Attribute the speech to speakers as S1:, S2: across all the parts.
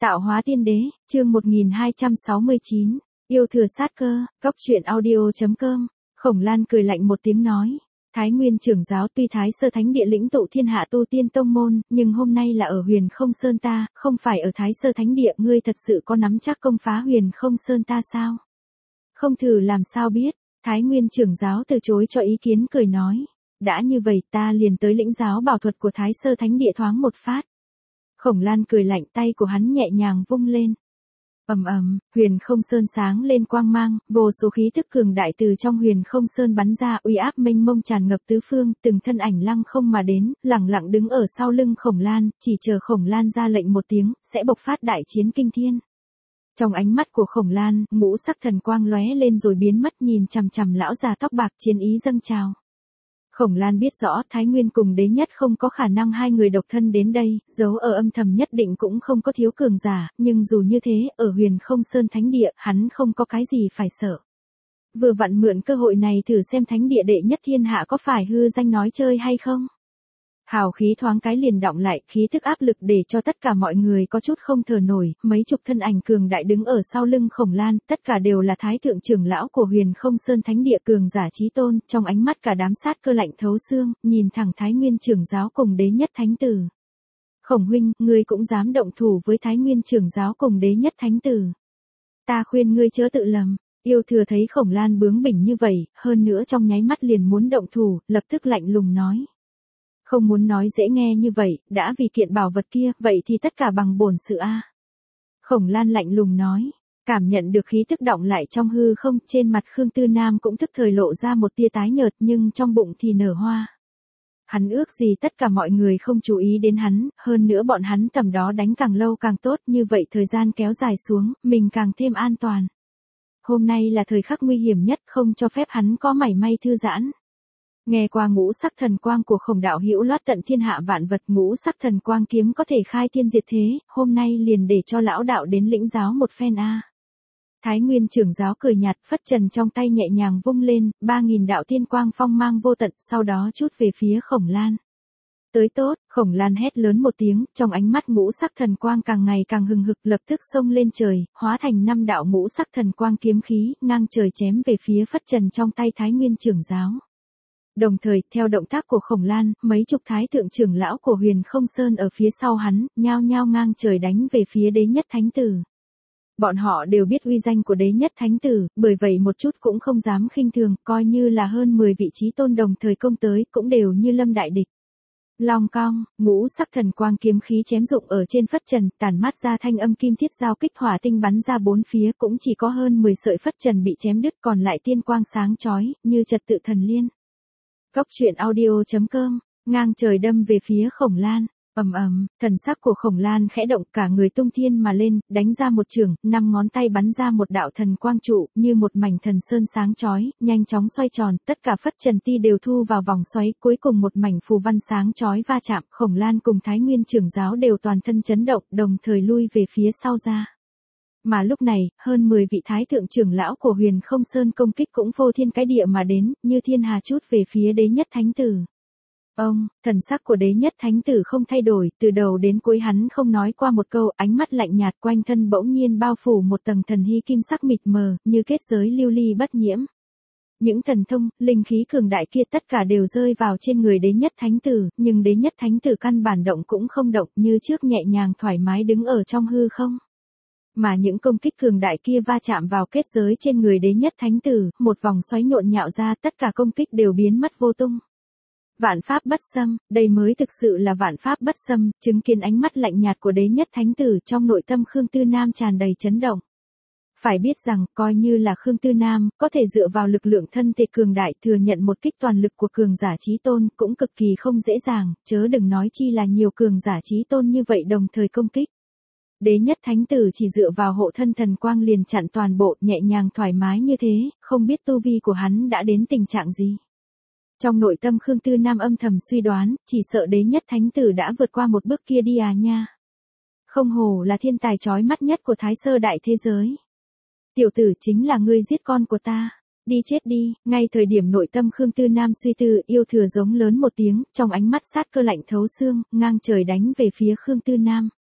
S1: Tạo hóa tiên đế, chương 1269, yêu thừa sát cơ, góc truyện audio.com. Khổng Lan cười lạnh một tiếng nói. Thái Nguyên trưởng giáo tuy Thái Sơ Thánh Địa lĩnh tụ thiên hạ tu tiên tông môn, nhưng hôm nay là ở Huyền Không Sơn ta, không phải ở Thái Sơ Thánh Địa, ngươi thật sự có nắm chắc công phá Huyền Không Sơn ta sao? Không thử làm sao biết, Thái Nguyên trưởng giáo từ chối cho ý kiến cười nói. Đã như vậy ta liền tới lĩnh giáo bảo thuật của Thái Sơ Thánh Địa thoáng một phát. Khổng Lan cười lạnh, tay của hắn nhẹ nhàng vung lên. Huyền Không Sơn sáng lên quang mang, vô số khí tức cường đại từ trong Huyền Không Sơn bắn ra, uy áp mênh mông tràn ngập tứ phương, từng thân ảnh lăng không mà đến, lẳng lặng đứng ở sau lưng Khổng Lan, chỉ chờ Khổng Lan ra lệnh một tiếng, sẽ bộc phát đại chiến kinh thiên. Trong ánh mắt của Khổng Lan, ngũ sắc thần quang lóe lên rồi biến mất, nhìn chằm chằm lão già tóc bạc, chiến ý dâng trào. Khổng Lan biết rõ Thái Nguyên cùng đế nhất không có khả năng hai người độc thân đến đây, giấu ở âm thầm nhất định cũng không có thiếu cường giả, nhưng dù như thế, ở Huyền Không Sơn Thánh Địa, hắn không có cái gì phải sợ. Vừa vặn mượn cơ hội này thử xem Thánh Địa đệ nhất thiên hạ có phải hư danh nói chơi hay không. Hào khí thoáng cái liền đọng lại, khí thức áp lực để cho tất cả mọi người có chút không thở nổi, mấy chục thân ảnh cường đại đứng ở sau lưng Khổng Lan, tất cả đều là Thái thượng trưởng lão của Huyền Không Sơn Thánh Địa, cường giả chí tôn, trong ánh mắt cả đám sát cơ lạnh thấu xương, nhìn thẳng Thái Nguyên trưởng giáo cùng đế nhất thánh tử. Khổng huynh, ngươi cũng dám động thủ với Thái Nguyên trưởng giáo cùng đế nhất thánh tử. Ta khuyên ngươi chớ tự lầm. Yêu thừa thấy Khổng Lan bướng bỉnh như vậy, hơn nữa trong nháy mắt liền muốn động thủ, lập tức lạnh lùng nói. Không muốn nói dễ nghe như vậy, đã vì kiện bảo vật kia, vậy thì tất cả bằng bổn sự a. Khổng Lan lạnh lùng nói, cảm nhận được khí tức động lại trong hư không, trên mặt Khương Tư Nam cũng tức thời lộ ra một tia tái nhợt, nhưng trong bụng thì nở hoa. Hắn ước gì tất cả mọi người không chú ý đến hắn, hơn nữa bọn hắn tầm đó đánh càng lâu càng tốt, như vậy thời gian kéo dài xuống, mình càng thêm an toàn. Hôm nay là thời khắc nguy hiểm nhất, không cho phép hắn có mảy may thư giãn. Nghe qua ngũ sắc thần quang của Khổng đạo hữu loát tận thiên hạ vạn vật, ngũ sắc thần quang kiếm có thể khai thiên diệt thế, hôm nay liền để cho lão đạo đến lĩnh giáo một phen a. Thái Nguyên trưởng giáo cười nhạt, phất trần trong tay nhẹ nhàng vung lên, 3000 đạo thiên quang phong mang vô tận, sau đó chút về phía Khổng Lan. Tới tốt, Khổng Lan hét lớn một tiếng, trong ánh mắt ngũ sắc thần quang càng ngày càng hừng hực, lập tức xông lên trời, hóa thành 5 đạo ngũ sắc thần quang kiếm khí, ngang trời chém về phía phất trần trong tay Thái Nguyên trưởng giáo. Đồng thời, theo động tác của Khổng Lan, mấy chục thái thượng trưởng lão của Huyền Không Sơn ở phía sau hắn, nhao nhao ngang trời đánh về phía đế nhất thánh tử. Bọn họ đều biết uy danh của đế nhất thánh tử, bởi vậy một chút cũng không dám khinh thường, coi như là hơn 10 vị trí tôn đồng thời công tới, cũng đều như lâm đại địch. Long cong, ngũ sắc thần quang kiếm khí chém rụng ở trên phất trần, tản mát ra thanh âm kim thiết giao kích, hỏa tinh bắn ra bốn phía, cũng chỉ có hơn 10 sợi phất trần bị chém đứt, còn lại tiên quang sáng chói, như trật tự thần liên. Góc truyện audio.com, ngang trời đâm về phía Khổng Lan. Thần sắc của Khổng Lan khẽ động, cả người tung thiên mà lên, đánh ra một chưởng, 5 ngón tay bắn ra một đạo thần quang trụ, như một mảnh thần sơn sáng chói, nhanh chóng xoay tròn, tất cả phất trần ti đều thu vào vòng xoáy, cuối cùng một mảnh phù văn sáng chói va chạm, Khổng Lan cùng Thái Nguyên trưởng giáo đều toàn thân chấn động, đồng thời lui về phía sau ra. Mà lúc này, hơn 10 vị thái thượng trưởng lão của Huyền Không Sơn công kích cũng phô thiên cái địa mà đến, như thiên hà chút về phía đế nhất thánh tử. Thần sắc của đế nhất thánh tử không thay đổi, từ đầu đến cuối hắn không nói qua một câu, ánh mắt lạnh nhạt, quanh thân bỗng nhiên bao phủ một tầng thần hy kim sắc mịt mờ, như kết giới lưu ly bất nhiễm. Những thần thông, linh khí cường đại kia tất cả đều rơi vào trên người đế nhất thánh tử, nhưng đế nhất thánh tử căn bản động cũng không động, như trước nhẹ nhàng thoải mái đứng ở trong hư không. Mà những công kích cường đại kia va chạm vào kết giới trên người đế nhất thánh tử, một vòng xoáy nhộn nhạo ra, tất cả công kích đều biến mất vô tung. Vạn pháp bất xâm, đây mới thực sự là vạn pháp bất xâm, chứng kiến ánh mắt lạnh nhạt của đế nhất thánh tử, trong nội tâm Khương Tư Nam tràn đầy chấn động. Phải biết rằng, coi như là Khương Tư Nam, có thể dựa vào lực lượng thân thể cường đại thừa nhận một kích toàn lực của cường giả chí tôn, cũng cực kỳ không dễ dàng, chớ đừng nói chi là nhiều cường giả chí tôn như vậy đồng thời công kích. Đế nhất thánh tử chỉ dựa vào hộ thân thần quang liền chặn toàn bộ, nhẹ nhàng thoải mái như thế, không biết tu vi của hắn đã đến tình trạng gì. Trong nội tâm Khương Tư Nam âm thầm suy đoán, chỉ sợ đế nhất thánh tử đã vượt qua một bước kia đi à nha. Không hổ là thiên tài chói mắt nhất của Thái Sơ đại thế giới. Tiểu tử chính là ngươi giết con của ta. Đi chết đi, ngay thời điểm nội tâm Khương Tư Nam suy tư, yêu thừa giống lớn một tiếng, trong ánh mắt sát cơ lạnh thấu xương, ngang trời đánh về phía Khương Tư Nam.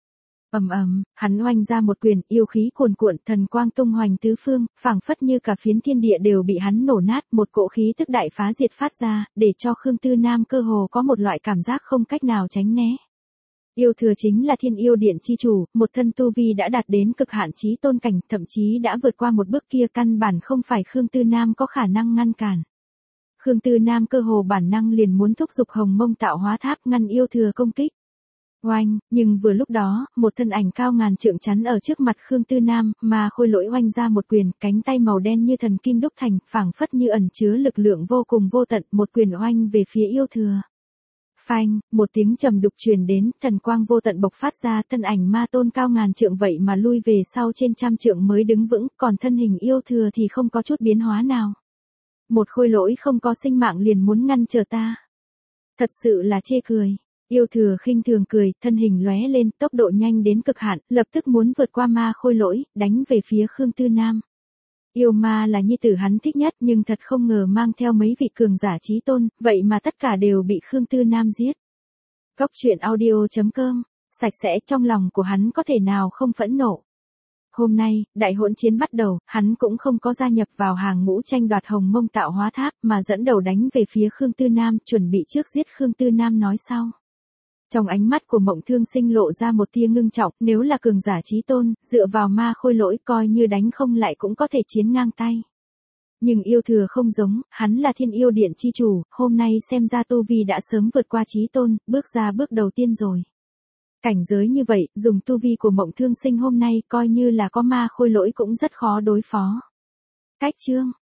S1: Hắn oanh ra một quyền, yêu khí cuồn cuộn, thần quang tung hoành tứ phương, phảng phất như cả phiến thiên địa đều bị hắn nổ nát, một cỗ khí tức đại phá diệt phát ra, để cho Khương Tư Nam cơ hồ có một loại cảm giác không cách nào tránh né. Yêu thừa chính là thiên yêu điện chi chủ, một thân tu vi đã đạt đến cực hạn chí tôn cảnh, thậm chí đã vượt qua một bước kia, căn bản không phải Khương Tư Nam có khả năng ngăn cản. Khương Tư Nam cơ hồ bản năng liền muốn thúc giục Hồng Mông Tạo Hóa Tháp ngăn yêu thừa công kích. Oanh, nhưng vừa lúc đó, một thân ảnh cao ngàn trượng chắn ở trước mặt Khương Tư Nam, mà khôi lỗi oanh ra một quyền, cánh tay màu đen như thần kim đúc thành, phảng phất như ẩn chứa lực lượng vô cùng vô tận, một quyền oanh về phía yêu thừa. Phanh, một tiếng trầm đục truyền đến, thần quang vô tận bộc phát ra, thân ảnh ma tôn cao ngàn trượng vậy mà lui về sau trên trăm trượng mới đứng vững, còn thân hình yêu thừa thì không có chút biến hóa nào. Một khôi lỗi không có sinh mạng liền muốn ngăn trở ta. Thật sự là chê cười. Yêu thừa khinh thường cười, thân hình lóe lên, tốc độ nhanh đến cực hạn, lập tức muốn vượt qua ma khôi lỗi, đánh về phía Khương Tư Nam. Yêu ma là nhi tử hắn thích nhất, nhưng thật không ngờ mang theo mấy vị cường giả chí tôn, vậy mà tất cả đều bị Khương Tư Nam giết. Cốc truyện audio.com, sạch sẽ, trong lòng của hắn có thể nào không phẫn nộ. Hôm nay, đại hỗn chiến bắt đầu, hắn cũng không có gia nhập vào hàng ngũ tranh đoạt Hồng Mông Tạo Hóa Tháp, mà dẫn đầu đánh về phía Khương Tư Nam, chuẩn bị trước giết Khương Tư Nam nói sau. Trong ánh mắt của Mộng Thương Sinh lộ ra một tia ngưng trọng, nếu là cường giả chí tôn, dựa vào ma khôi lỗi coi như đánh không lại cũng có thể chiến ngang tay. Nhưng yêu thừa không giống, hắn là thiên yêu điện chi chủ, hôm nay xem ra tu vi đã sớm vượt qua chí tôn, bước ra bước đầu tiên rồi. Cảnh giới như vậy, dùng tu vi của Mộng Thương Sinh hôm nay coi như là có ma khôi lỗi cũng rất khó đối phó. Cách chương